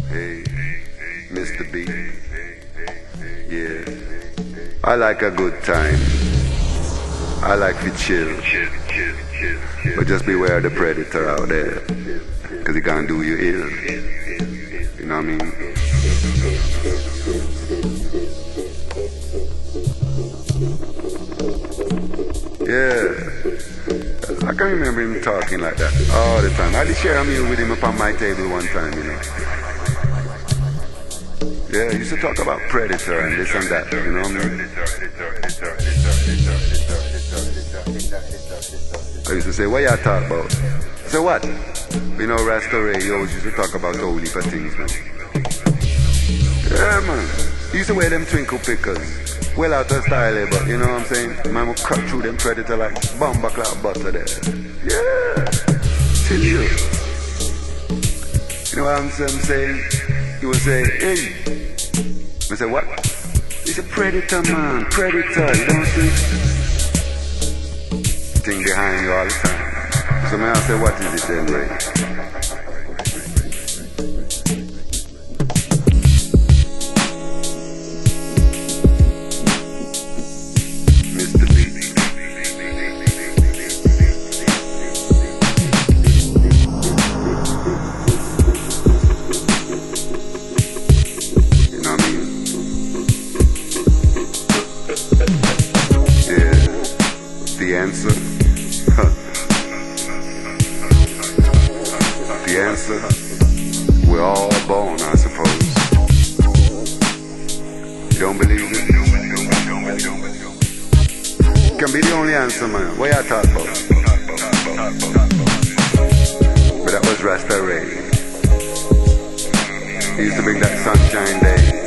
Hey, Mr. B. Yeah, I like a good time. I like to chill. But just beware of the predator out there, 'cause he gonna do you ill. You know what I mean? Yeah, I can remember him talking like that all the time. I did share a meal with him upon my table one time, you know. Yeah, he used to talk about predator and this and that, you know what I mean? I used to say, what y'all talk about? I said, what? You know, Rasta Ray, he always used to talk about all heap of things, man. Yeah, man. He used to wear them twinkle pickers. Well out of style, but you know what I'm saying? Man will cut through them predator like bomba cloud butter there. Yeah. Chill you. You know what I'm saying? He would say, hey. I say, what? He's a predator, man. Predator, you don't see? Thing behind you all the time. So man, I say, what is it then, right? The answer, the answer, we're all born, I suppose. You don't believe it? Can be the only answer, man. What y'all talk about? But that was Rasta Ray. He used to bring that sunshine day.